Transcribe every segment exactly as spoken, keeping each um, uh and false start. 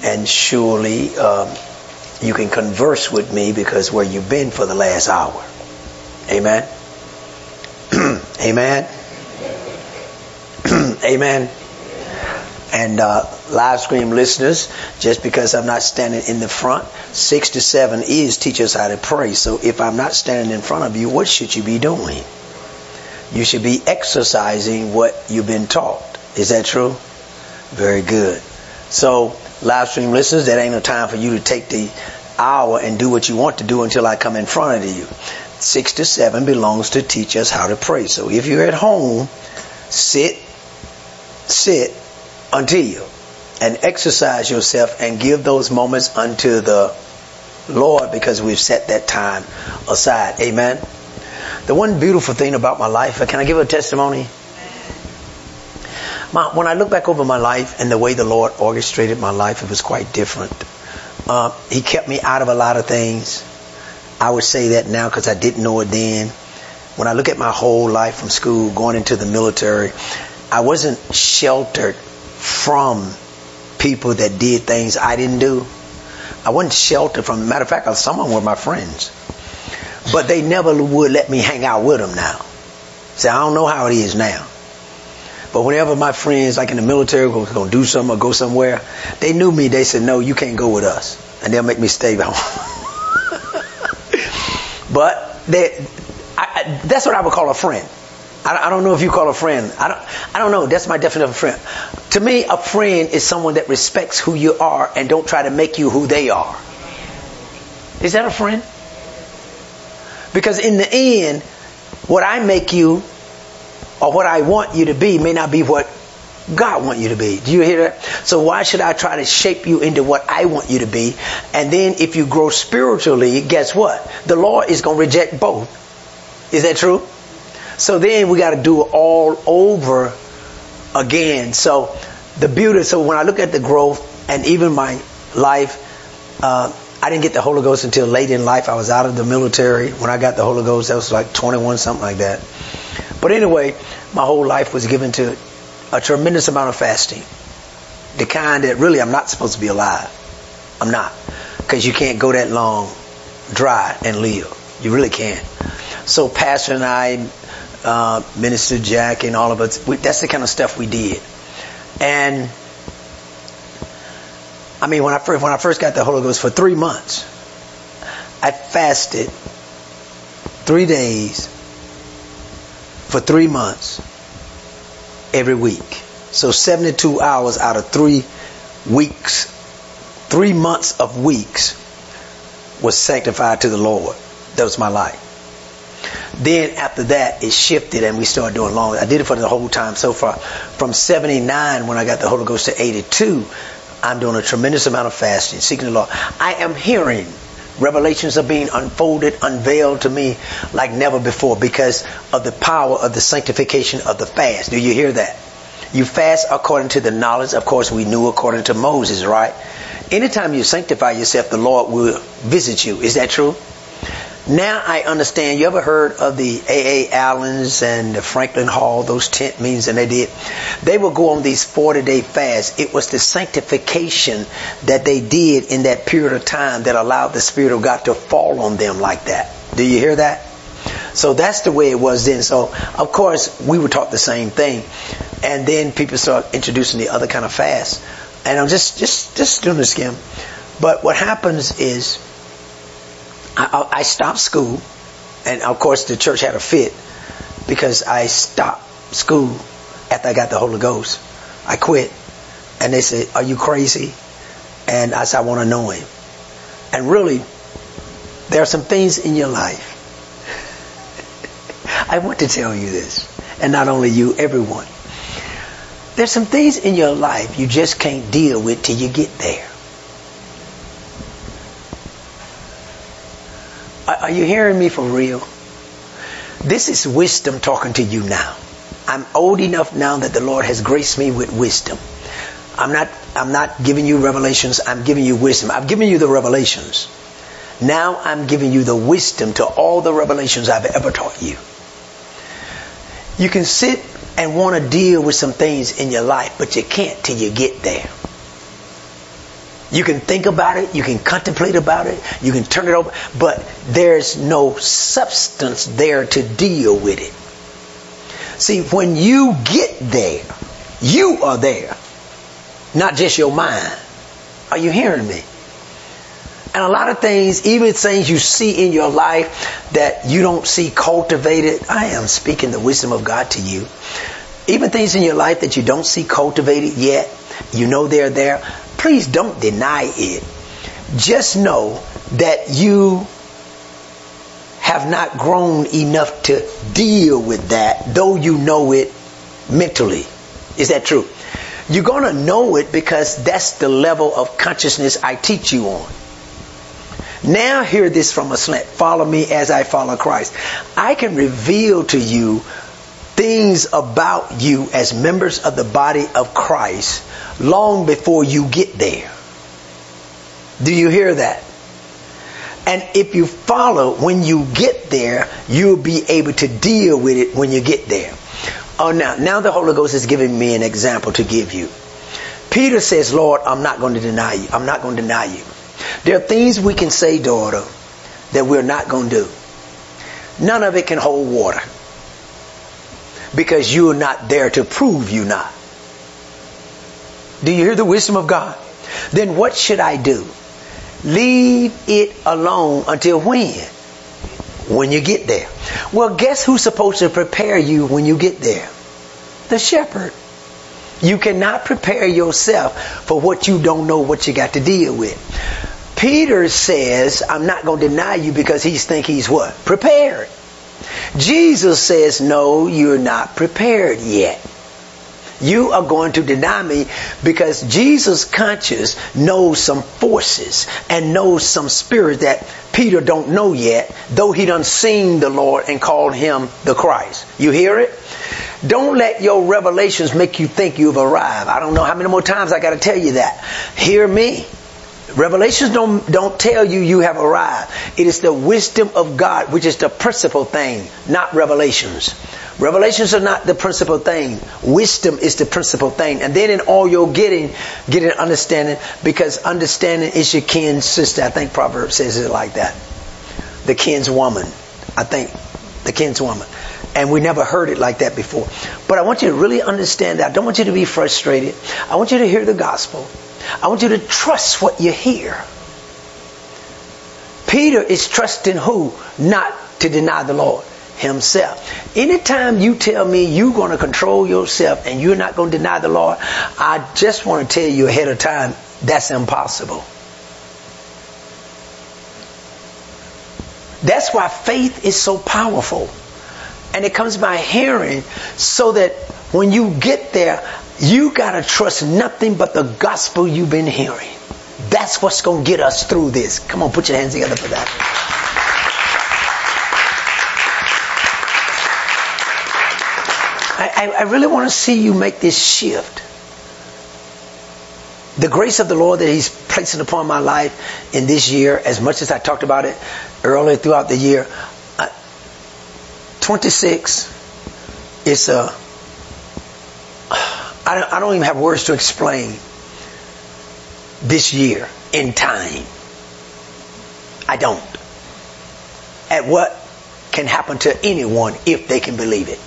And surely um, you can converse with me because where you've been for the last hour. Amen. Amen. Amen. And uh, live stream listeners, just because I'm not standing in the front, six to seven is teach us how to pray. So if I'm not standing in front of you, what should you be doing? You should be exercising what you've been taught. Is that true? Very good. So live stream listeners, that ain't no time for you to take the hour and do what you want to do until I come in front of you. Six to seven belongs to teach us how to pray. So if you're at home, sit, sit until and exercise yourself and give those moments unto the Lord because we've set that time aside. Amen. The one beautiful thing about my life, can I give a testimony? My, when I look back over my life and the way the Lord orchestrated my life, it was quite different. Uh, he kept me out of a lot of things. I would say that now because I didn't know it then. When I look at my whole life from school, going into the military, I wasn't sheltered from people that did things I didn't do. I wasn't sheltered from, matter of fact, some of them were my friends. But they never would let me hang out with them now. See, I don't know how it is now. But whenever my friends, like in the military, were going to do something or go somewhere, they knew me. They said, no, you can't go with us. And they'll make me stay home. But they, I, I, that's what I would call a friend. I, I don't know if you call a friend. I don't, I don't know. That's my definition of a friend. To me, a friend is someone that respects who you are and don't try to make you who they are. Is that a friend? Because in the end, what I make you or what I want you to be may not be what God wants you to be. Do you hear that? So why should I try to shape you into what I want you to be? And then if you grow spiritually, guess what? The Lord is going to reject both. Is that true? So then we got to do it all over again. So the beauty, so when I look at the growth and even my life, uh, I didn't get the Holy Ghost until late in life. I was out of the military. When I got the Holy Ghost, that was like twenty-one, something like that. But anyway, my whole life was given to a tremendous amount of fasting. The kind that really I'm not supposed to be alive. I'm not. Because you can't go that long dry and live. You really can't. So Pastor and I, uh, Minister Jack and all of us, we, that's the kind of stuff we did. And I mean, when I first, when I first got the Holy Ghost for three months, I fasted three days for three months every week. So seventy-two hours out of three weeks, three months of weeks was sanctified to the Lord. That was my life. Then after that, it shifted and we started doing long. I did it for the whole time so far. From seventy-nine, when I got the Holy Ghost, to eighty-two, I'm doing a tremendous amount of fasting, seeking the Lord. I am hearing revelations are being unfolded, unveiled to me like never before because of the power of the sanctification of the fast. Do you hear that? You fast according to the knowledge. Of course, we knew according to Moses, right? Anytime you sanctify yourself, the Lord will visit you. Is that true? Now I understand. You ever heard of the A A Allens and the Franklin Hall, those tent meetings and they did? They would go on these forty-day fasts. It was the sanctification that they did in that period of time that allowed the Spirit of God to fall on them like that. Do you hear that? So that's the way it was then. So, of course, we were taught the same thing. And then people start introducing the other kind of fast. And I'm just, just, just doing the skim. But what happens is, I, I stopped school, and of course the church had a fit because I stopped school after I got the Holy Ghost. I quit, and they said, "Are you crazy?" And I said, "I want to know Him." And really, there are some things in your life. I want to tell you this, and not only you, everyone. There's some things in your life you just can't deal with till you get there. Are you hearing me for real? This is wisdom talking to you now. I'm old enough now that the Lord has graced me with wisdom. I'm not, I'm not giving you revelations. I'm giving you wisdom. I've given you the revelations. Now I'm giving you the wisdom to all the revelations I've ever taught you. You can sit and want to deal with some things in your life, but you can't till you get there. You can think about it. You can contemplate about it. You can turn it over. But there's no substance there to deal with it. See, when you get there, you are there. Not just your mind. Are you hearing me? And a lot of things, even things you see in your life that you don't see cultivated. I am speaking the wisdom of God to you. Even things in your life that you don't see cultivated yet. You know they're there. Please don't deny it. Just know that you have not grown enough to deal with that, though you know it mentally. Is that true? You're going to know it because that's the level of consciousness I teach you on. Now hear this from a slant. Follow me as I follow Christ. I can reveal to you things about you as members of the body of Christ long before you get there. Do you hear that? And if you follow, when you get there, you'll be able to deal with it when you get there. Oh, now, now the Holy Ghost is giving me an example to give you. Peter says, Lord, I'm not going to deny you. I'm not going to deny you. There are things we can say, daughter, that we're not going to do. None of it can hold water. Because you're not there to prove you not. Do you hear the wisdom of God? Then what should I do? Leave it alone until when? When you get there. Well, guess who's supposed to prepare you when you get there? The shepherd. You cannot prepare yourself for what you don't know what you got to deal with. Peter says, I'm not going to deny you because he thinks he's what? Prepared. Jesus says, no, you're not prepared yet. You are going to deny me because Jesus' conscience knows some forces and knows some spirit that Peter don't know yet, though he done seen the Lord and called him the Christ. You hear it? Don't let your revelations make you think you've arrived. I don't know how many more times I got to tell you that. Hear me. Revelations don't, don't tell you you have arrived. It is the wisdom of God, which is the principal thing, not revelations. Revelations are not the principal thing. Wisdom is the principal thing. And then in all you're getting, get an understanding, because understanding is your kin's sister. I think Proverbs says it like that. The kin's woman. I think the kin's woman. And we never heard it like that before. But I want you to really understand that. I don't want you to be frustrated. I want you to hear the gospel. I want you to trust what you hear. Peter is trusting who? Not to deny the Lord. Himself. Anytime you tell me you're going to control yourself and you're not going to deny the Lord, I just want to tell you ahead of time, that's impossible. That's why faith is so powerful. And it comes by hearing, so that when you get there, you got to trust nothing but the gospel you've been hearing. That's what's going to get us through this. Come on, put your hands together for that. I, I really want to see you make this shift. The grace of the Lord that He's placing upon my life in this year, as much as I talked about it earlier throughout the year, uh, twenty-six is a, I don't, I don't even have words to explain this year in time. I don't. At what can happen to anyone if they can believe it.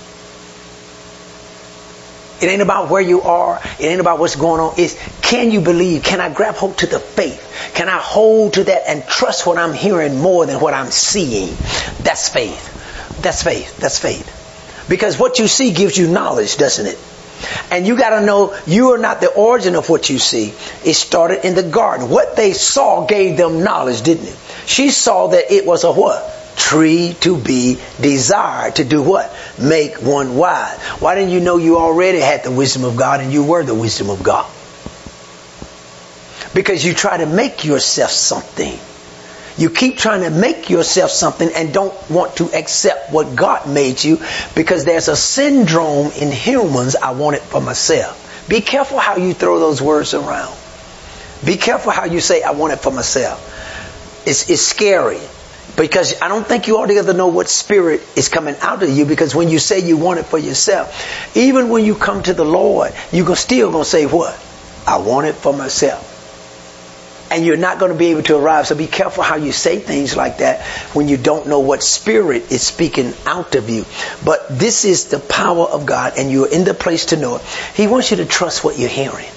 It ain't about where you are. It ain't about what's going on. It's, can you believe? Can I grab hold to the faith? Can I hold to that and trust what I'm hearing more than what I'm seeing? That's faith. That's faith. That's faith. Because what you see gives you knowledge, doesn't it? And you got to know you are not the origin of what you see. It started in the garden. What they saw gave them knowledge, didn't it? She saw that it was a what? Tree to be desired. To do what? Make one wise. Why didn't you know you already had the wisdom of God and you were the wisdom of God? Because you try to make yourself something. You keep trying to make yourself something and don't want to accept what God made you, because there's a syndrome in humans, I want it for myself. Be careful how you throw those words around. Be careful how you say, I want it for myself. It's, it's scary. Because I don't think you altogether know what spirit is coming out of you, because when you say you want it for yourself, even when you come to the Lord, you're still going to say what? I want it for myself. And you're not going to be able to arrive. So be careful how you say things like that when you don't know what spirit is speaking out of you. But this is the power of God, and you're in the place to know it. He wants you to trust what you're hearing.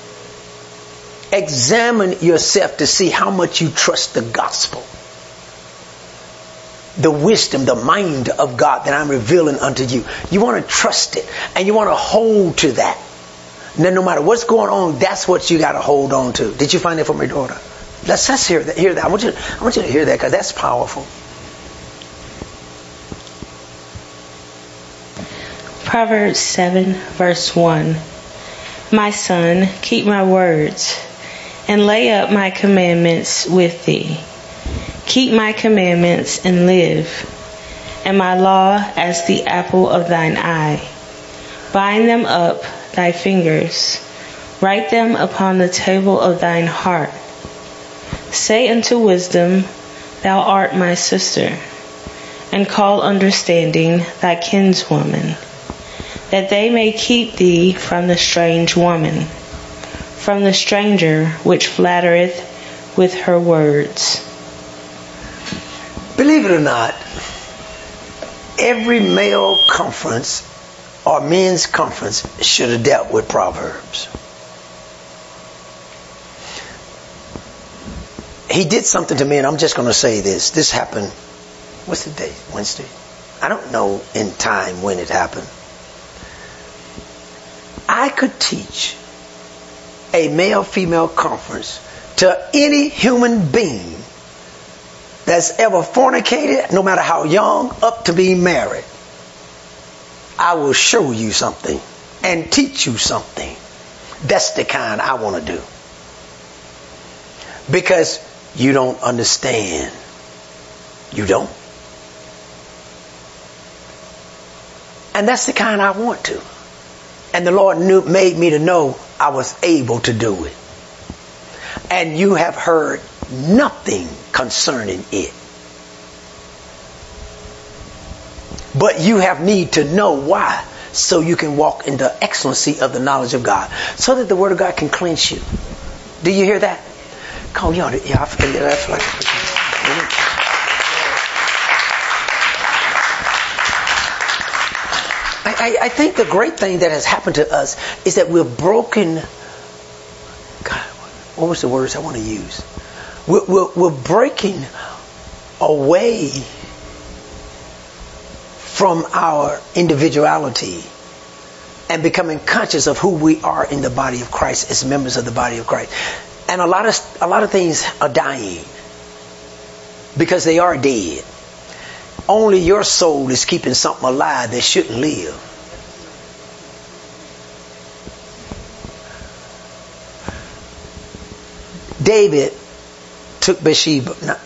Examine yourself to see how much you trust the gospel. The wisdom, the mind of God that I'm revealing unto you. You want to trust it, and you want to hold to that. Now, no matter what's going on, that's what you got to hold on to. Did you find that from your daughter? Let's, let's hear that. Hear that. I want you. To, I want you to hear that, because that's powerful. Proverbs seven, verse one. My son, keep my words, and lay up my commandments with thee. Keep my commandments and live, and my law as the apple of thine eye. Bind them up thy fingers, write them upon the table of thine heart. Say unto wisdom, thou art my sister, and call understanding thy kinswoman, that they may keep thee from the strange woman, from the stranger which flattereth with her words. Believe it or not, every male conference or men's conference should have dealt with Proverbs. He did something to me, and I'm just going to say this. This happened, what's the day? Wednesday? I don't know in time when it happened. I could teach a male-female conference to any human being that's ever fornicated, no matter how young, up to being married. I will show you something and teach you something. That's the kind I want to do. Because you don't understand. You don't. And that's the kind I want to. And the Lord knew, made me to know I was able to do it. And you have heard nothing concerning it. But you have need to know why, so you can walk in the excellency of the knowledge of God, so that the Word of God can cleanse you. Do you hear that? Come on, y'all. Yeah, I forget that. Like, I, I, I think the great thing that has happened to us is that we're broken. God, what was the words I want to use? We're, we're, we're breaking away from our individuality and becoming conscious of who we are in the body of Christ as members of the body of Christ. And a lot of a lot of things are dying because they are dead. Only your soul is keeping something alive that shouldn't live. David took Bathsheba. Now,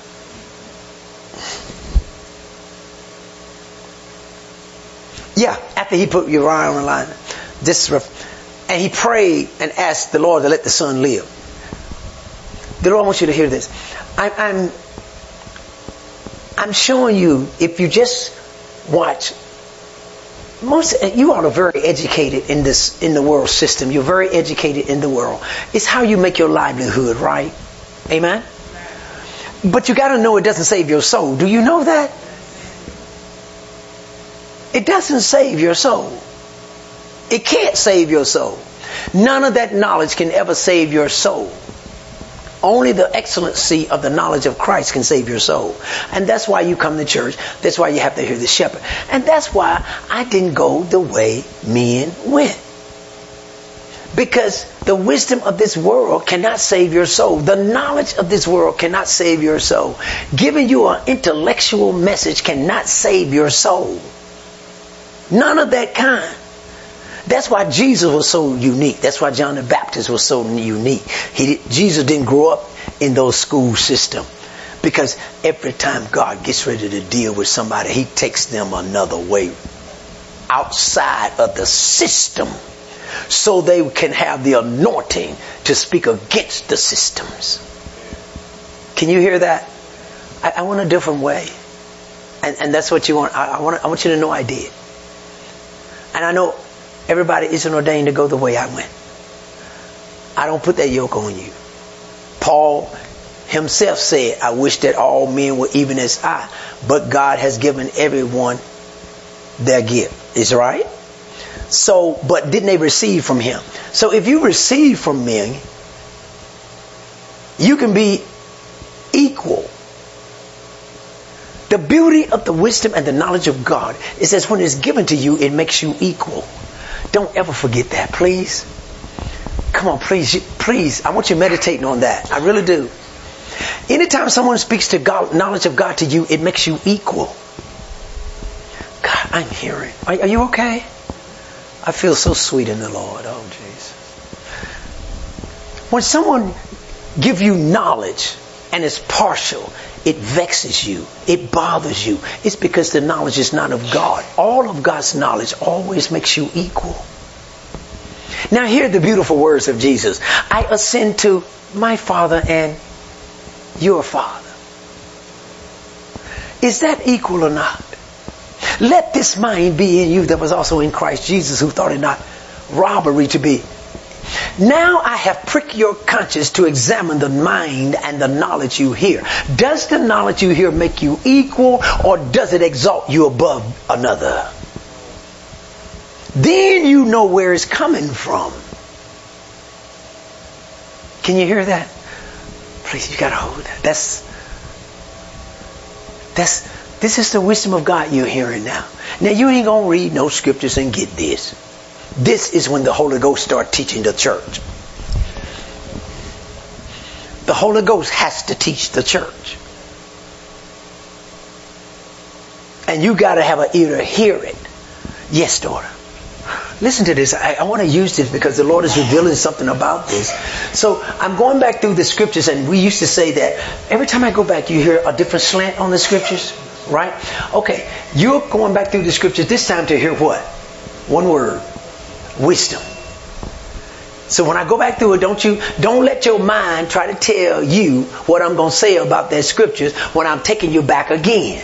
yeah, after he put Uriah on the line, this, and he prayed and asked the Lord to let the son live. The Lord wants you to hear this. I, I'm, I'm showing you, if you just watch, most you are very educated in this in the world system. You're very educated in the world. It's how you make your livelihood, right? Amen. But you got to know it doesn't save your soul. Do you know that? It doesn't save your soul. It can't save your soul. None of that knowledge can ever save your soul. Only the excellency of the knowledge of Christ can save your soul. And that's why you come to church. That's why you have to hear the shepherd. And that's why I didn't go the way men went. Because the wisdom of this world cannot save your soul. The knowledge of this world cannot save your soul. Giving you an intellectual message cannot save your soul. None of that kind. That's why Jesus was so unique. That's why John the Baptist was so unique. He, Jesus didn't grow up in those school systems. Because every time God gets ready to deal with somebody, he takes them another way outside of the system, so they can have the anointing to speak against the systems. Can you hear that? I, I want a different way. And, and that's what you want. I, I want. I want you to know I did. And I know everybody isn't ordained to go the way I went. I don't put that yoke on you. Paul himself said, I wish that all men were even as I, but God has given everyone their gift. Is right? So, but didn't they receive from him? So if you receive from men, you can be equal. The beauty of the wisdom and the knowledge of God is that when it's given to you, it makes you equal. Don't ever forget that, please. Come on, please, please. I want you meditating on that. I really do. Anytime someone speaks to God, knowledge of God to you, it makes you equal. God, I'm hearing. Are, are you okay? I feel so sweet in the Lord. Oh, Jesus. When someone gives you knowledge and it's partial, it vexes you. It bothers you. It's because the knowledge is not of God. All of God's knowledge always makes you equal. Now hear the beautiful words of Jesus. I ascend to my Father and your Father. Is that equal or not? Let this mind be in you that was also in Christ Jesus, who thought it not robbery to be. Now I have pricked your conscience to examine the mind and the knowledge you hear. Does the knowledge you hear make you equal, or does it exalt you above another? Then you know where it's coming from. Can you hear that? Please, you gotta hold that. That's, that's, this is the wisdom of God you're hearing now. Now you ain't gonna read no scriptures and get this. This is when the Holy Ghost start teaching the church. The Holy Ghost has to teach the church. And you got to have an ear to hear it. Yes, daughter. Listen to this. I, I want to use this because the Lord is revealing something about this. So I'm going back through the scriptures, and we used to say that every time I go back, you hear a different slant on the scriptures, right? Okay, you're going back through the scriptures this time to hear what? One word. Wisdom. So when I go back through it, don't you, don't let your mind try to tell you what I'm going to say about that scriptures when I'm taking you back again.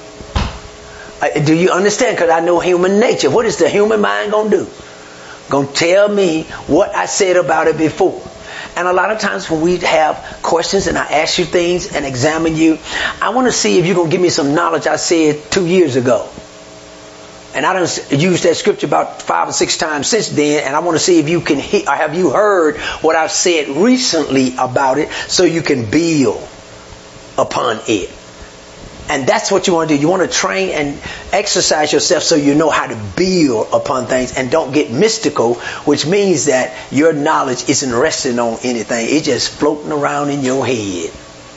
Uh, do you understand? Because I know human nature. What is the human mind going to do? Going to tell me what I said about it before. And a lot of times when we have questions and I ask you things and examine you, I want to see if you're going to give me some knowledge I said two years ago. And I done used that scripture about five or six times since then, and I want to see if you can hear, or have you heard what I've said recently about it, so you can build upon it. And that's what you want to do. You want to train and exercise yourself so you know how to build upon things and don't get mystical, which means that your knowledge isn't resting on anything. It's just floating around in your head.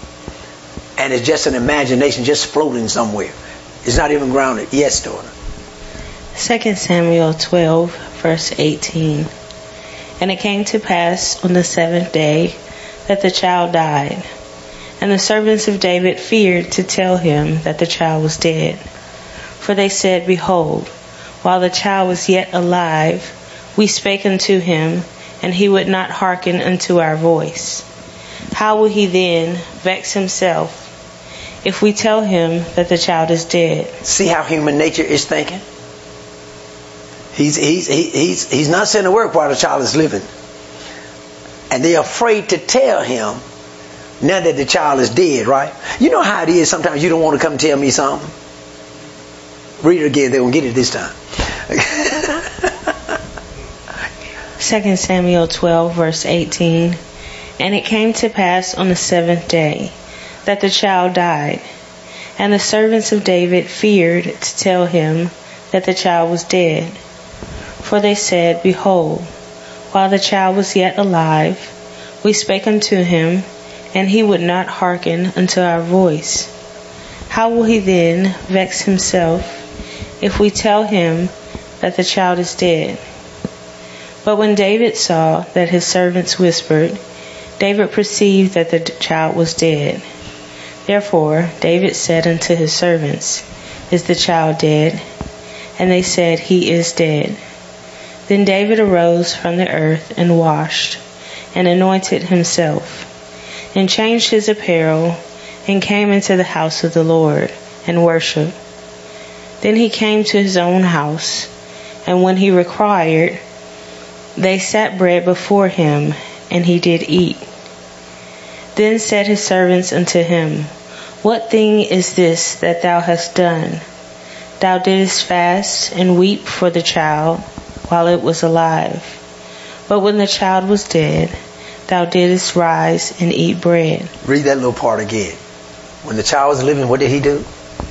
And it's just an imagination just floating somewhere. It's not even grounded. Yes, daughter. Second Samuel twelve, verse eighteen. And it came to pass on the seventh day that the child died. And the servants of David feared to tell him that the child was dead. For they said, Behold, while the child was yet alive, we spake unto him, and he would not hearken unto our voice. How will he then vex himself if we tell him that the child is dead? See how human nature is thinking? He's, he's, he's, he's not sent to work while the child is living. And they're afraid to tell him now that the child is dead, right? You know how it is. Sometimes you don't want to come tell me something. Read it again. They won't get it this time. Second Samuel twelve, verse eighteen. And it came to pass on the seventh day that the child died. And the servants of David feared to tell him that the child was dead. For they said, Behold, while the child was yet alive, we spake unto him, and he would not hearken unto our voice. How will he then vex himself if we tell him that the child is dead? But when David saw that his servants whispered, David perceived that the child was dead. Therefore David said unto his servants, Is the child dead? And they said, He is dead. Then David arose from the earth and washed, and anointed himself, and changed his apparel, and came into the house of the Lord, and worshipped. Then he came to his own house, and when he required, they set bread before him, and he did eat. Then said his servants unto him, What thing is this that thou hast done? Thou didst fast and weep for the child while it was alive. But when the child was dead, thou didst rise and eat bread. Read that little part again. When the child was living, what did he do?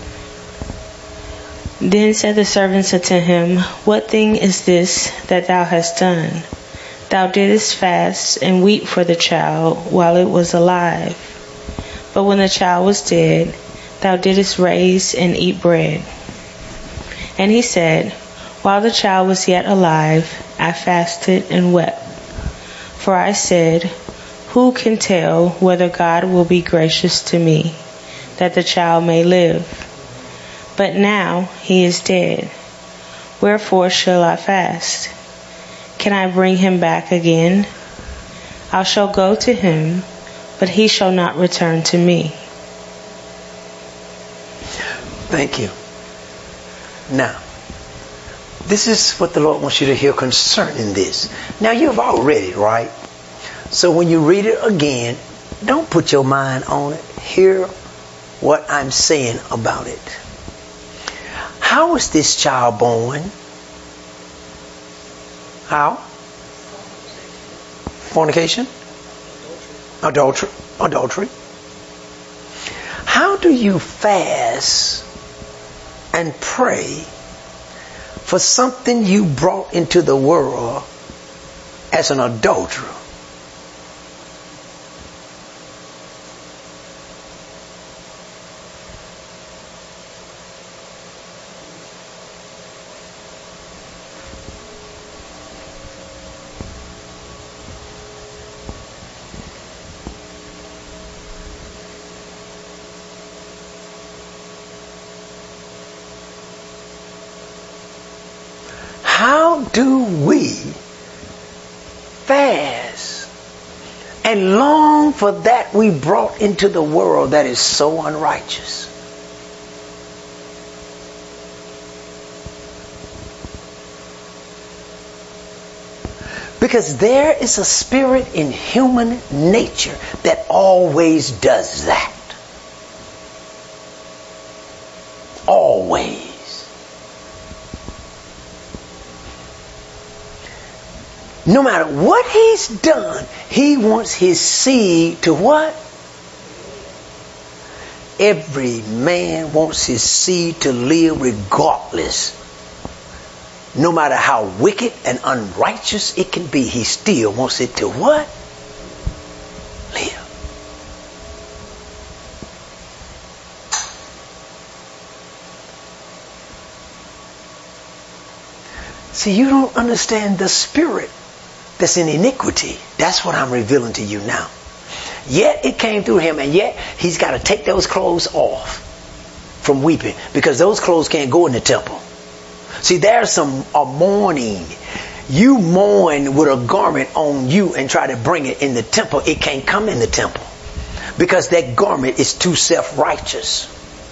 Then said the servants unto him, What thing is this that thou hast done? Thou didst fast and weep for the child while it was alive. But when the child was dead, thou didst raise and eat bread. And he said, While the child was yet alive, I fasted and wept. For I said, Who can tell whether God will be gracious to me, that the child may live? But now he is dead. Wherefore shall I fast? Can I bring him back again? I shall go to him, but he shall not return to me. Thank you. Now, this is what the Lord wants you to hear concerning this. Now, you've all read it, right? So when you read it again, don't put your mind on it. Hear what I'm saying about it. How was this child born? How? Fornication? Adultery. Adultery. How do you fast and pray for something you brought into the world as an adulterer? How do we fast and long for that we brought into the world that is so unrighteous? Because there is a spirit in human nature that always does that. Always. No matter what he's done, he wants his seed to what? Every man wants his seed to live regardless. No matter how wicked and unrighteous it can be, he still wants it to what? Live. See, you don't understand the spirit that's in iniquity. That's what I'm revealing to you now. Yet it came through him, and yet he's got to take those clothes off from weeping, because those clothes can't go in the temple. See, there's some a mourning. You mourn with a garment on you and try to bring it in the temple. It can't come in the temple because that garment is too self-righteous.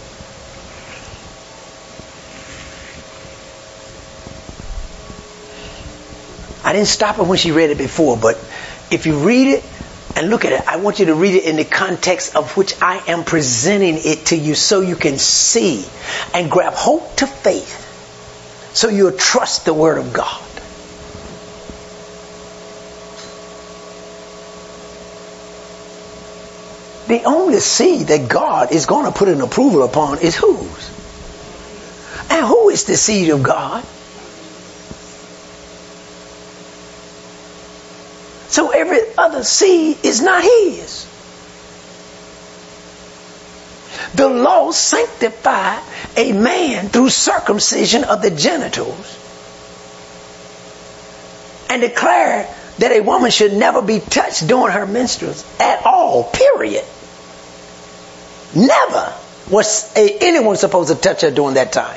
I didn't stop her when she read it before, but if you read it and look at it, I want you to read it in the context of which I am presenting it to you, so you can see and grab hope to faith, so you'll trust the Word of God. The only seed that God is going to put an approval upon is whose? And who is the seed of God? So every other seed is not his. The law sanctified a man through circumcision of the genitals and declared that a woman should never be touched during her menstruals at all, period. Never was a, anyone supposed to touch her during that time.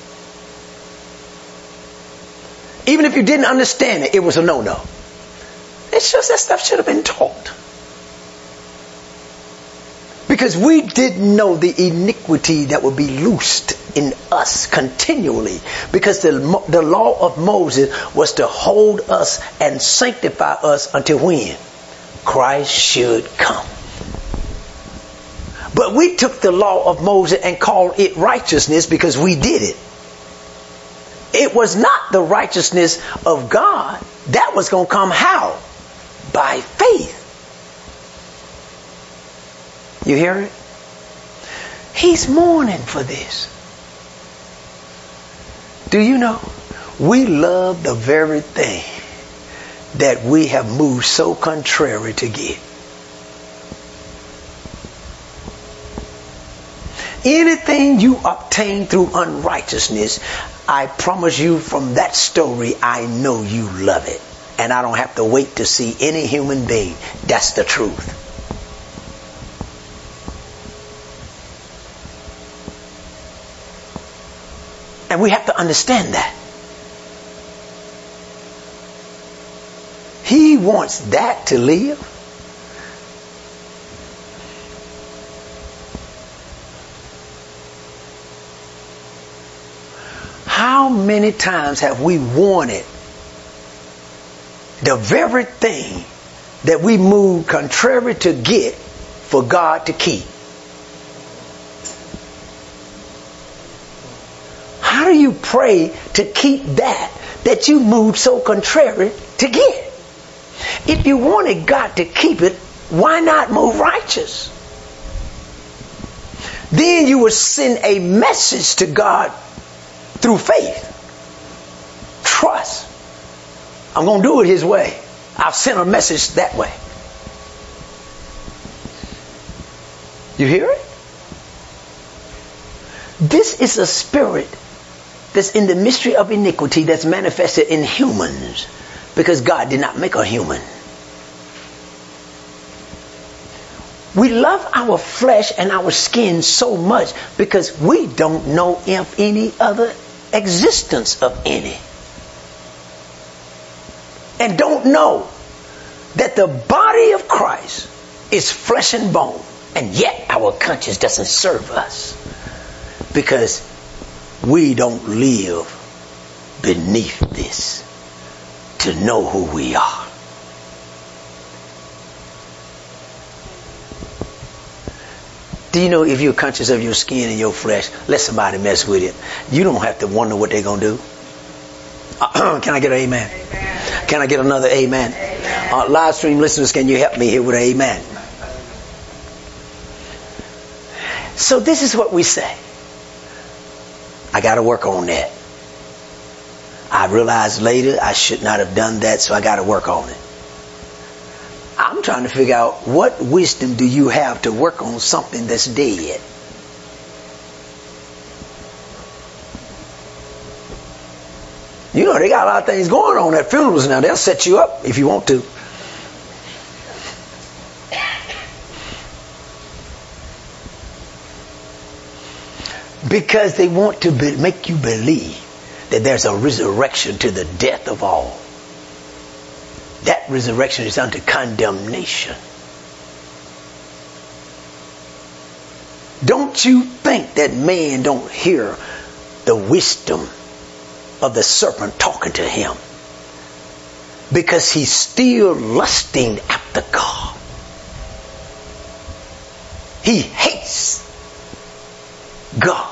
Even if you didn't understand it, it was a no-no. It's just that stuff should have been taught. Because we didn't know the iniquity that would be loosed in us continually. Because the, the law of Moses was to hold us and sanctify us until when? Christ should come. But we took the law of Moses and called it righteousness because we did it. It was not the righteousness of God. That was going to come how? By faith. You hear it? He's mourning for this. Do you know? We love the very thing that we have moved so contrary to get. Anything you obtain through unrighteousness, I promise you from that story, I know you love it. And I don't have to wait to see any human being. That's the truth. And we have to understand that. He wants that to live. How many times have we wanted the very thing that we moved contrary to get for God to keep? How do you pray to keep that that you moved so contrary to get? If you wanted God to keep it, why not move righteous? Then you would send a message to God through faith. Trust. I'm going to do it His way. I'll send a message that way. You hear it? This is a spirit that's in the mystery of iniquity that's manifested in humans because God did not make a human. We love our flesh and our skin so much because we don't know of any other existence of any. And don't know that the body of Christ is flesh and bone. And yet our conscience doesn't serve us because we don't live beneath this to know who we are. Do you know if you're conscious of your skin and your flesh, let somebody mess with it. You don't have to wonder what they're going to do. Uh, can I get an amen? Amen? Can I get another amen? Amen. Uh, live stream listeners, can you help me here with an amen? So this is what we say. I got to work on that. I realized later I should not have done that, so I got to work on it. I'm trying to figure out what wisdom do you have to work on something that's dead. You know, they got a lot of things going on at funerals now. They'll set you up if you want to. Because they want to be, make you believe that there's a resurrection to the death of all. That resurrection is unto condemnation. Don't you think that man don't hear the wisdom of the serpent talking to him? Because he's still lusting after God. He hates God.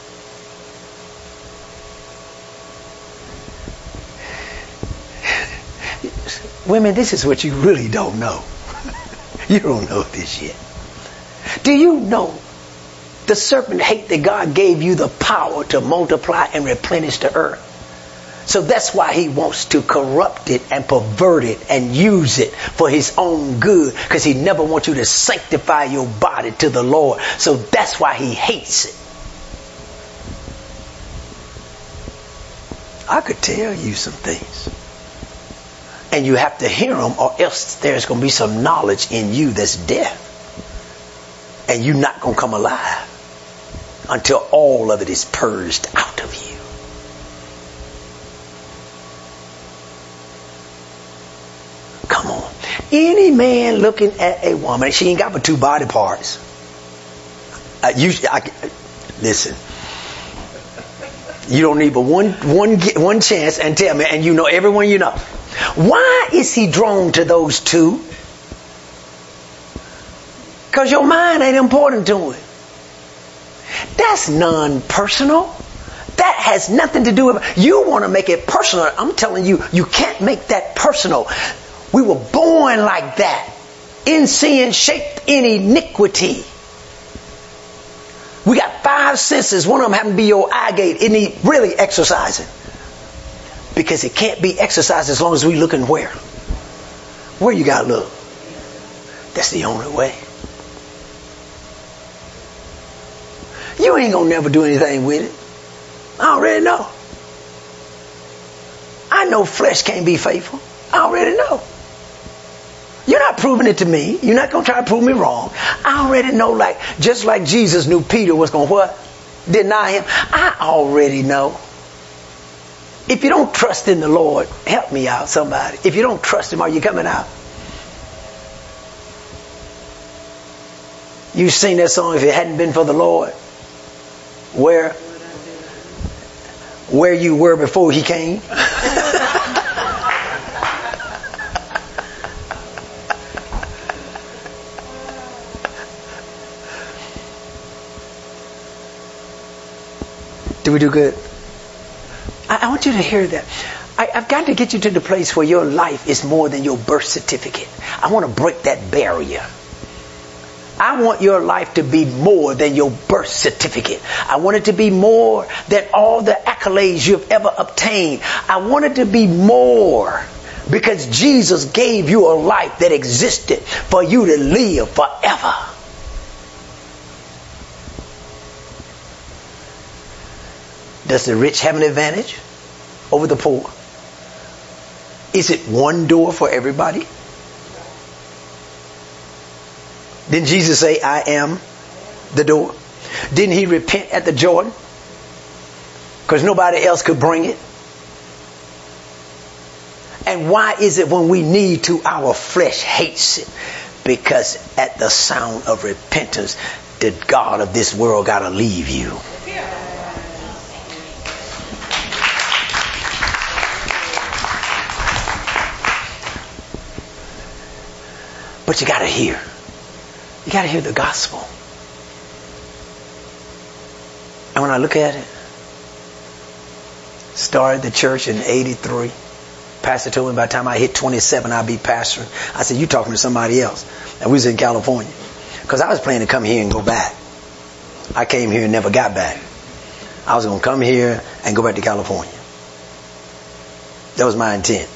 Women, this is what you really don't know. You don't know this yet. Do you know the serpent hate that God gave you the power to multiply and replenish the earth? So that's why he wants to corrupt it and pervert it and use it for his own good, because he never wants you to sanctify your body to the Lord. So that's why he hates it. I could tell you some things. And you have to hear them, or else there's going to be some knowledge in you that's death. And you're not going to come alive until all of it is purged out of you. Come on. Any man looking at a woman, she ain't got but two body parts. Uh, you, I, listen. You don't need but one, one, one chance and tell me, and you know everyone you know. Why is he drawn to those two? because your mind ain't important to him. That's non-personal. That has nothing to do with it. You want to make it personal. I'm telling you, you can't make that personal. We were born like that. In sin, shaped in iniquity. We got five senses. One of them happen to be your eye gate. Isn't he really exercising? Because it can't be exercised as long as we looking where? Where you got to look. That's the only way. You ain't going to never do anything with it. I already know. I know flesh can't be faithful. I already know. You're not proving it to me. You're not going to try to prove me wrong. I already know, like, just like Jesus knew Peter was going to what? Deny him. I already know. If you don't trust in the Lord, help me out, somebody. If you don't trust him, are you coming out? You sing that song, if it hadn't been for the Lord, where, where you were before he came. Did we do good? I, I want you to hear that. I, I've got to get you to the place where your life is more than your birth certificate. I want to break that barrier. I want your life to be more than your birth certificate. I want it to be more than all the accolades you've ever obtained. I want it to be more because Jesus gave you a life that existed for you to live forever. Does the rich have an advantage over the poor? Is it one door for everybody? Didn't Jesus say, I am the door? Didn't he repent at the Jordan? Because nobody else could bring it. And why is it when we need to, our flesh hates it? Because at the sound of repentance, the God of this world got to leave you. But you got to hear. You got to hear the gospel. And when I look at it, started the church in eighty-three. Pastor told me by the time I hit twenty-seven, I'd be pastoring. I said, you talking to somebody else. And we was in California. Because I was planning to come here and go back. I came here and never got back. I was going to come here and go back to California. That was my intent.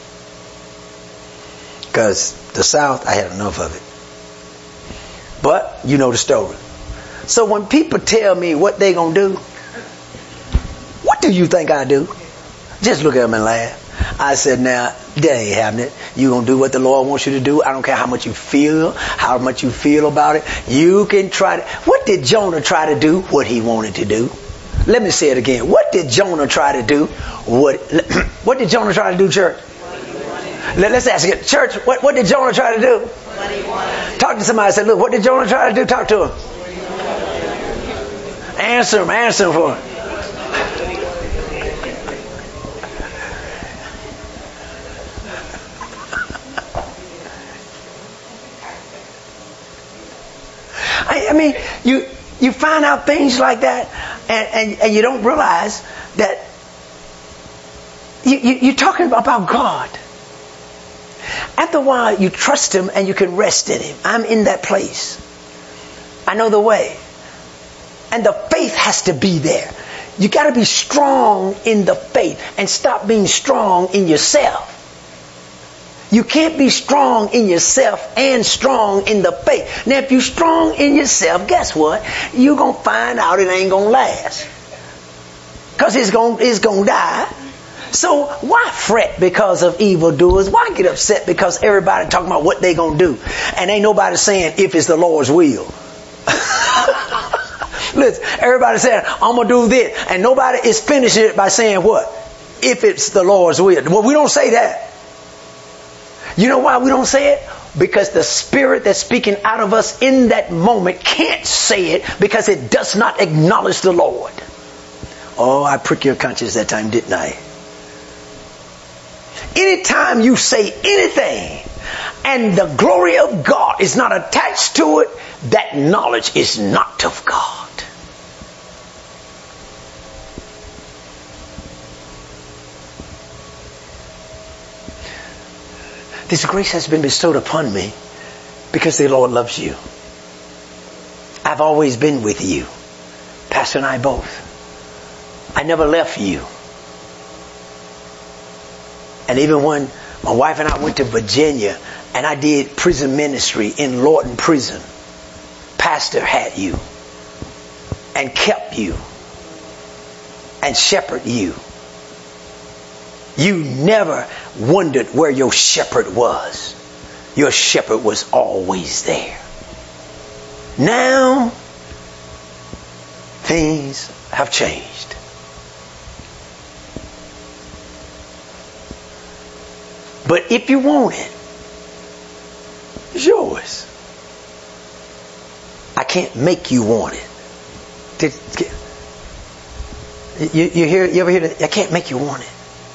Because the South, I had enough of it. But you know the story. So when people tell me what they gonna do, what do you think I do? Just look at them and laugh. I said, now, that ain't happening. You gonna do what the Lord wants you to do. I don't care how much you feel, how much you feel about it. You can try to. What did Jonah try to do? What he wanted to do. Let me say it again. What did Jonah try to do? What What did Jonah try to do, church? Let, let's ask it. Church, what, what did Jonah try to do? What he wanted. Talk to somebody and say, look, what did Jonah try to do? Talk to him. Answer him. Answer him for him. I, I mean, you you find out things like that and, and, and you don't realize that you, you, you're talking about God. After a while, you trust him and you can rest in him. I'm in that place. I know the way. And the faith has to be there. You got to be strong in the faith and stop being strong in yourself. You can't be strong in yourself and strong in the faith. Now, if you're strong in yourself, guess what? You're going to find out it ain't going to last. Because it's going it's going to die. So why fret because of evildoers? Why get upset because everybody talking about what they gonna do? And ain't nobody saying if it's the Lord's will. Listen, everybody saying, I'm gonna do this. And nobody is finishing it by saying what? If it's the Lord's will. Well, we don't say that. You know why we don't say it? Because the spirit that's speaking out of us in that moment can't say it because it does not acknowledge the Lord. Oh, I pricked your conscience that time, didn't I? Anytime you say anything and the glory of God is not attached to it, that knowledge is not of God. This grace has been bestowed upon me because the Lord loves you. I've always been with you. Pastor and I both. I never left you. And even when my wife and I went to Virginia and I did prison ministry in Lorton Prison, Pastor had you and kept you and shepherded you. You never wondered where your shepherd was. Your shepherd was always there. Now, things have changed. But if you want it, it's yours. I can't make you want it. Did, you, you hear? You ever hear that? I can't make you want it.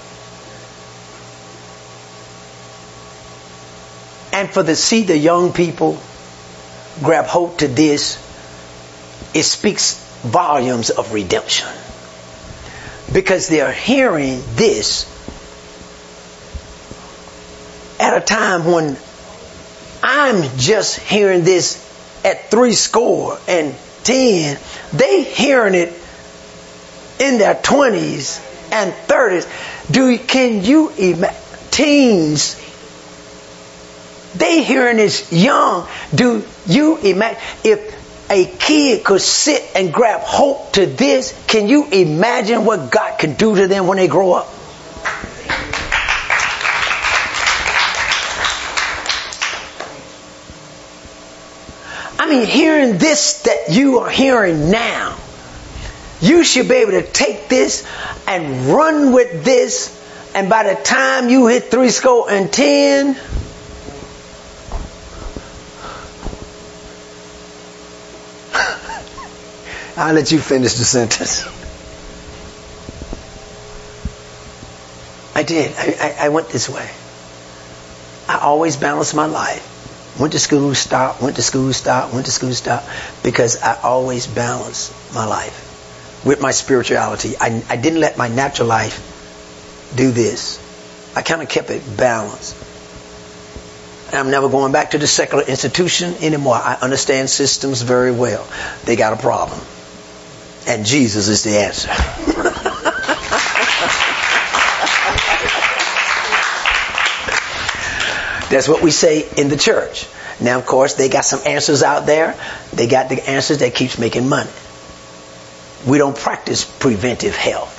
And for the see the young people grab hold to this, it speaks volumes of redemption. Because they're hearing this at a time when I'm just hearing this at three score and ten. They hearing it in their twenties and thirties. Do can you imagine teens? They hearing this young. Do you imagine if a kid could sit and grab hope to this? Can you imagine what God can do to them when they grow up? I mean, hearing this that you are hearing now, you should be able to take this and run with this, and by the time you hit three score and ten, I'll let you finish the sentence. I did. I, I, I went this way. I always balanced my life. Went to school, stopped, went to school, stopped, went to school, stopped. Because I always balanced my life with my spirituality. I, I didn't let my natural life do this. I kind of kept it balanced. And I'm never going back to the secular institution anymore. I understand systems very well. They got a problem. And Jesus is the answer. That's what we say in the church. Now, of course, they got some answers out there. They got the answers that keeps making money. We don't practice preventive health.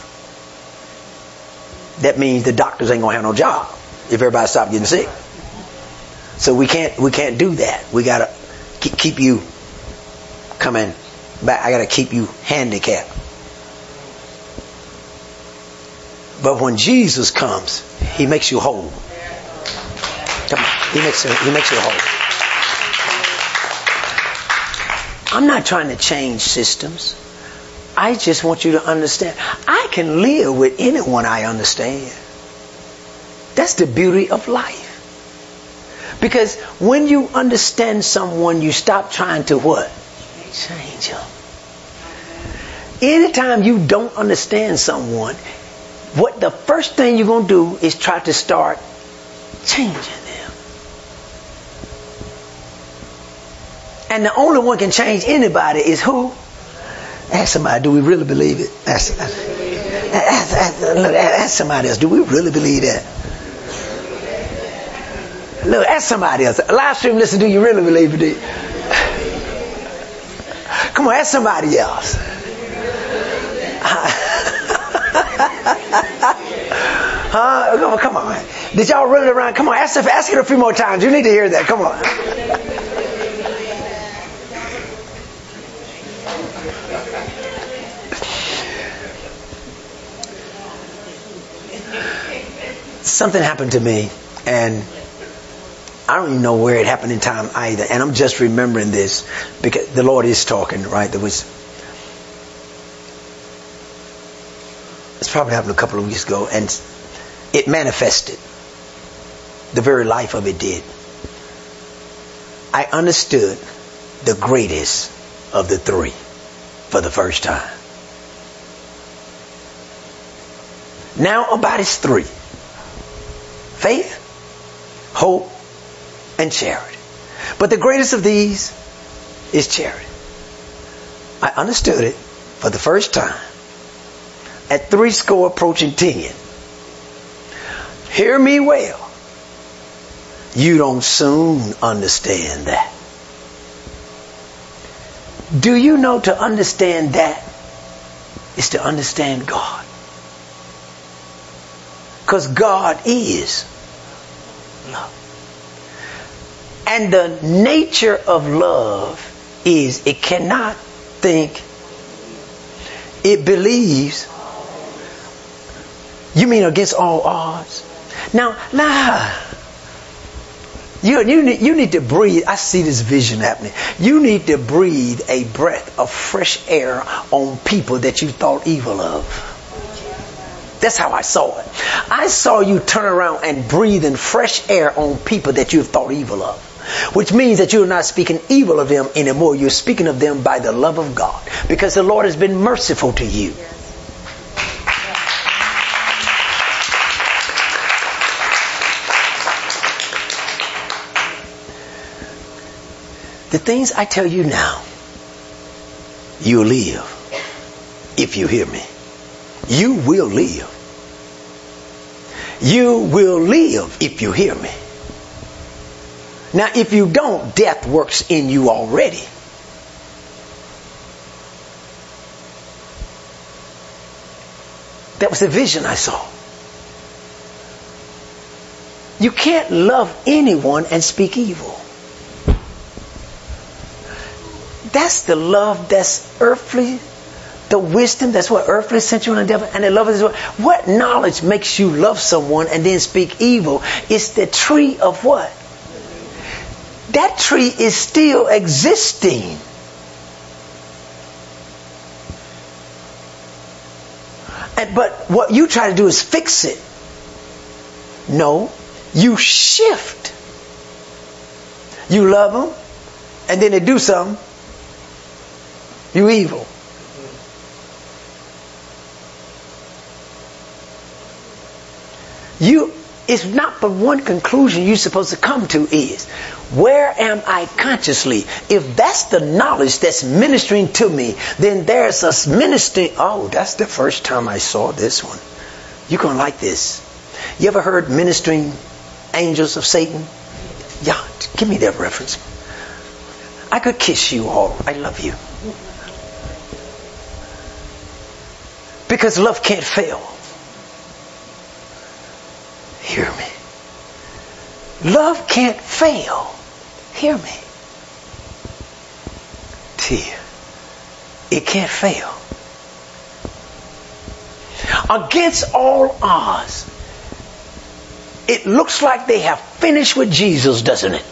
That means the doctors ain't gonna have no job if everybody stop getting sick. So we can't we can't do that. We gotta keep, keep you coming back. I gotta keep you handicapped. But when Jesus comes, He makes you whole. Come on, He makes you, He makes you whole. I'm not trying to change systems. I just want you to understand. I can live with anyone I understand. That's the beauty of life. Because when you understand someone, you stop trying to what? Change them. Anytime you don't understand someone, what the first thing you're going to do is try to start changing them. And the only one can change anybody is who? Ask somebody, do we really believe it? Ask, ask, ask, ask, look, ask somebody else, do we really believe that? Look, ask somebody else. Live stream, listen, do you really believe it? Come on, ask somebody else. Huh? Come on. Did y'all run it around? Come on, ask, ask it a few more times. You need to hear that. Come on. Something happened to me, and I don't even know where it happened in time either. And I'm just remembering this because the Lord is talking, right? There was, it's probably happened a couple of weeks ago, and it manifested. The very life of it did. I understood the greatest of the three for the first time. Now about his three: faith, hope, and charity. But the greatest of these is charity. I understood it for the first time at three score approaching ten. Hear me well. You don't soon understand that. Do you know to understand that is to understand God? Because God is love. And the nature of love is it cannot think, it believes. You mean against all odds? Now, nah. You, you, need, you need to breathe. I see this vision happening. You need to breathe a breath of fresh air on people that you thought evil of. That's how I saw it. I saw you turn around and breathe in fresh air on people that you thought evil of. Which means that you're not speaking evil of them anymore. You're speaking of them by the love of God. Because the Lord has been merciful to you. The things I tell you now, you'll live if you hear me. You will live. You will live if you hear me. Now, if you don't, death works in you already. That was the vision I saw. You can't love anyone and speak evil. That's the love that's earthly, the wisdom, that's what earthly, sensual, and devil, and the love is what. What knowledge makes you love someone and then speak evil? It's the tree of what? That tree is still existing. And, but what you try to do is fix it. No, you shift. You love them, and then they do something. You evil. You, it's not but one conclusion you're supposed to come to is, where am I consciously? If that's the knowledge that's ministering to me, then there's a ministry. Oh, that's the first time I saw this one. You're going to like this. You ever heard ministering angels of Satan? Yeah, give me that reference. I could kiss you all. I love you. Because love can't fail. Hear me. Love can't fail. Hear me. T. It can't fail. Against all odds, it looks like they have finished with Jesus, doesn't it?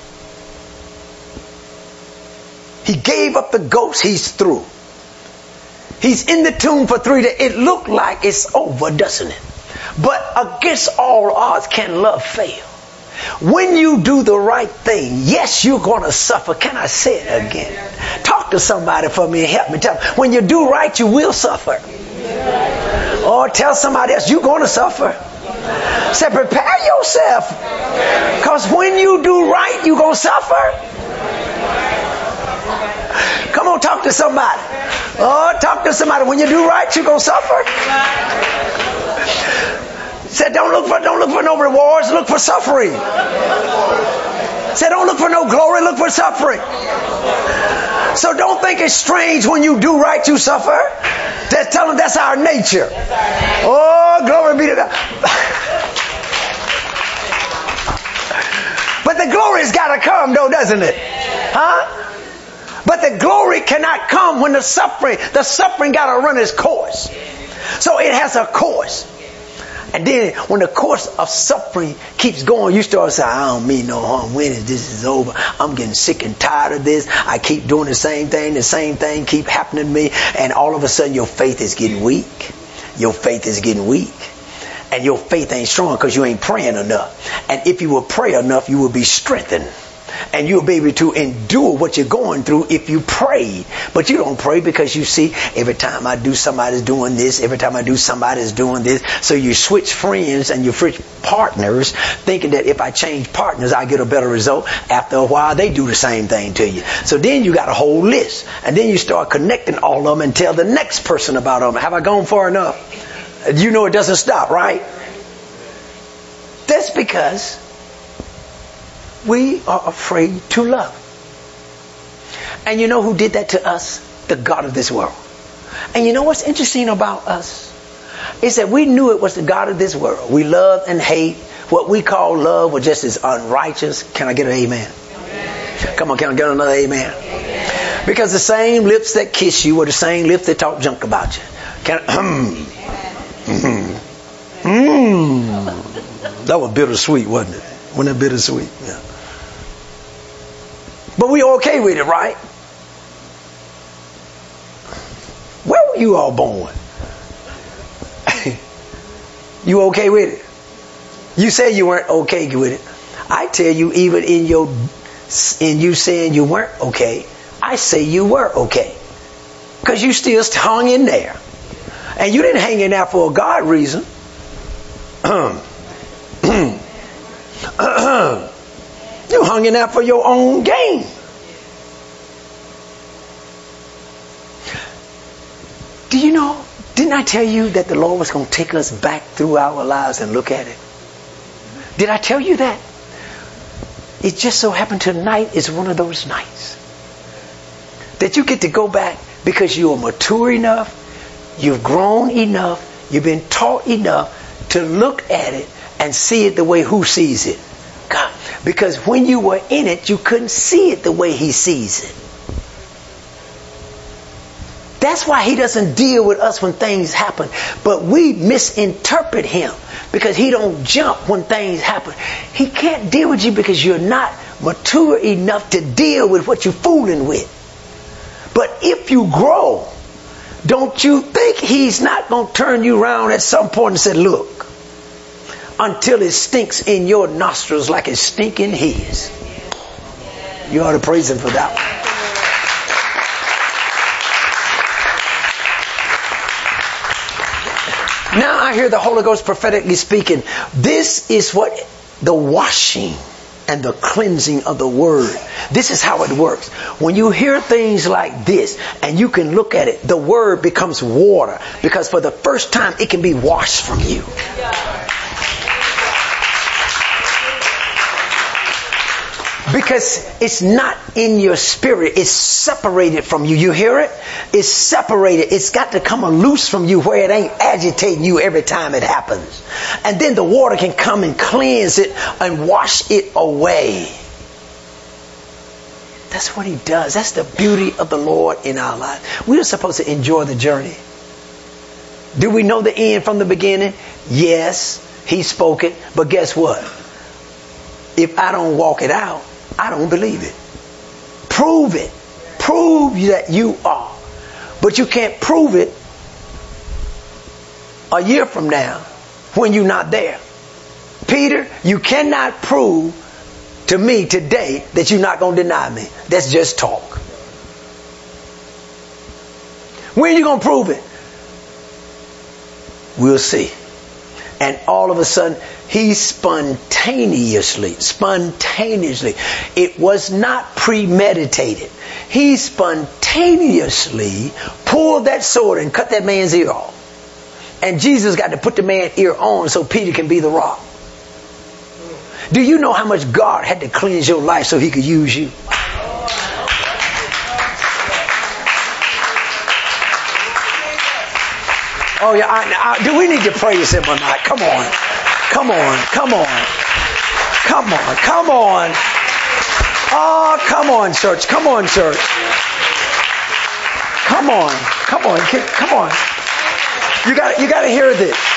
He gave up the ghost. He's through. He's in the tomb for three days. It looked like it's over, doesn't it? But against all odds, can love fail? When you do the right thing, yes, you're going to suffer. Can I say it again? Talk to somebody for me and help me. Tell them, when you do right, you will suffer. Or tell somebody else, you're going to suffer. Say, prepare yourself. Because when you do right, you're going to suffer. Come on, talk to somebody. Oh, talk to somebody. When you do right, you're going to suffer. Say, don't look for don't look for no rewards. Look for suffering. Say, don't look for no glory. Look for suffering. So don't think it's strange when you do right, you suffer. Just tell them that's our nature. Oh, glory be to God. But the glory's got to come, though, doesn't it? Huh? But the glory cannot come when the suffering, the suffering got to run its course. So it has a course. And then when the course of suffering keeps going, you start saying, I don't mean no harm. When is this is over? I'm getting sick and tired of this. I keep doing the same thing. The same thing keep happening to me. And all of a sudden your faith is getting weak. Your faith is getting weak. And your faith ain't strong because you ain't praying enough. And if you will pray enough, you will be strengthened. And you'll be able to endure what you're going through if you prayed. But you don't pray because you see, every time I do, somebody's doing this. Every time I do, somebody's doing this. So you switch friends and you switch partners, thinking that if I change partners, I get a better result. After a while, they do the same thing to you. So then you got a whole list. And then you start connecting all of them and tell the next person about them. Have I gone far enough? You know it doesn't stop, right? That's because we are afraid to love. And you know who did that to us? The God of this world. And you know what's interesting about us? Is that we knew it was the God of this world. We love and hate. What we call love was just as unrighteous. Can I get an amen? Amen. Come on, can I get another amen? Amen? Because the same lips that kiss you were the same lips that talk junk about you. Can I, mm, mm, that was bittersweet, wasn't it? Wasn't that bittersweet? Yeah. But we okay with it, right? Where were you all born? You okay with it? You say you weren't okay with it. I tell you, even in your in you saying you weren't okay, I say you were okay. Because you still hung in there. And you didn't hang in there for a God reason. You hung in there for your own gain. Do you know, didn't I tell you that the Lord was going to take us back through our lives and look at it? Did I tell you that? It just so happened tonight is one of those nights that you get to go back because you are mature enough, you've grown enough, you've been taught enough to look at it and see it the way who sees it? God. Because when you were in it, you couldn't see it the way He sees it. That's why He doesn't deal with us when things happen. But we misinterpret Him because He don't jump when things happen. He can't deal with you because you're not mature enough to deal with what you're fooling with. But if you grow, don't you think He's not going to turn you around at some point and say, look, until it stinks in your nostrils like it stinks in His. You ought to praise Him for that one. Now I hear the Holy Ghost prophetically speaking. This is what the washing and the cleansing of the Word. This is how it works. When you hear things like this and you can look at it, the Word becomes water. Because for the first time it can be washed from you. Because it's not in your spirit. It's separated from you. You hear it? It's separated. It's got to come loose from you where it ain't agitating you every time it happens. And then the water can come and cleanse it and wash it away. That's what He does. That's the beauty of the Lord in our life. We are supposed to enjoy the journey. Do we know the end from the beginning? Yes, He spoke it. But guess what? If I don't walk it out, I don't believe it. Prove it. Prove that you are. But you can't prove it a year from now when you're not there. Peter, you cannot prove to me today that you're not going to deny me. That's just talk. When are you going to prove it? We'll see. And all of a sudden, he spontaneously, spontaneously, it was not premeditated. He spontaneously pulled that sword and cut that man's ear off. And Jesus got to put the man's ear on so Peter can be the rock. Do you know how much God had to cleanse your life so He could use you? Oh yeah, I, I, do we need to praise Him or not? Come on, come on, come on, come on, come on. Oh, come on, church, come on, church. Come on, come on, come on. You got, you got to hear this.